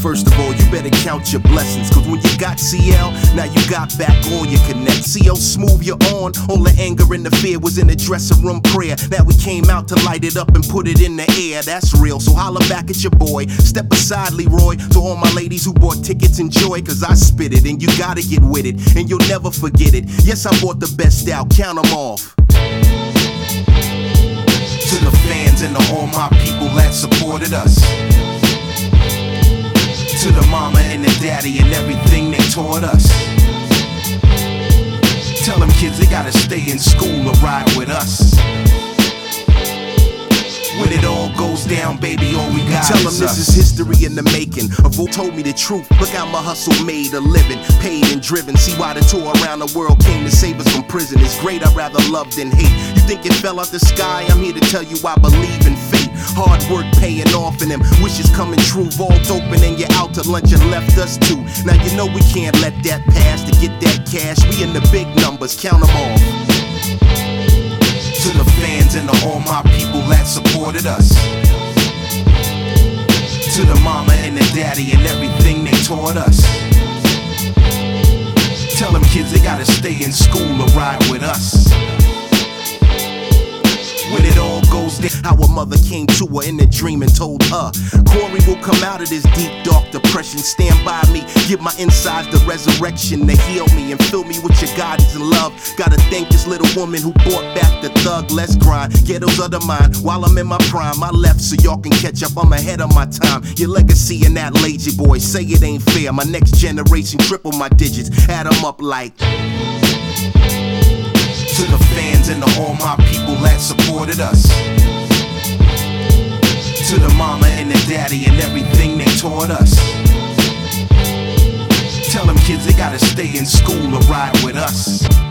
First of all, you better count your blessings, cause when you got CL, now you got back all your connect. See how smooth you're on, all the anger and the fear was in the dressing room prayer. Now we came out to light it up and put it in the air, that's real. So holla back at your boy, step aside Leroy. To all my ladies who bought tickets, enjoy, cause I spit it and you gotta get with it, and you'll never forget it. Yes, I bought the best out, count them off. To the fans and to all my people that supported us. To the mama and the daddy and everything they taught us. Tell them kids they gotta stay in school or ride with us. When it all goes down, baby, all we got Tell them this is history in the making. A vote told me the truth. Look how my hustle made a living, paid and driven. See why the tour around the world came to save us from prison. It's great, I'd rather love than hate. You think it fell out the sky? I'm here to tell you I believe in fate. Hard work paying off and them wishes coming true. Vault open and you're out to lunch and left us too. Now you know we can't let that pass to get that cash. We in the big numbers, count them off. To the fans and to all my people that supported us. To the mama and the daddy and everything they taught us. Tell them kids they gotta stay in school or ride with us. When it all goes down, how a mother came to her in a dream and told her Corey will come out of this deep dark depression. Stand by me, give my insides the resurrection to heal me and fill me with your guidance and love. Gotta thank this little woman who brought back the thug. Let's grind, ghettos of the mind. While I'm in my prime, I left so y'all can catch up. I'm ahead of my time. Your legacy and that lazy boy, say it ain't fair. My next generation triple my digits, add them up like. To the fans and to all my people that supported us. To the mama and the daddy and everything they taught us. Tell them kids they gotta stay in school or ride with us.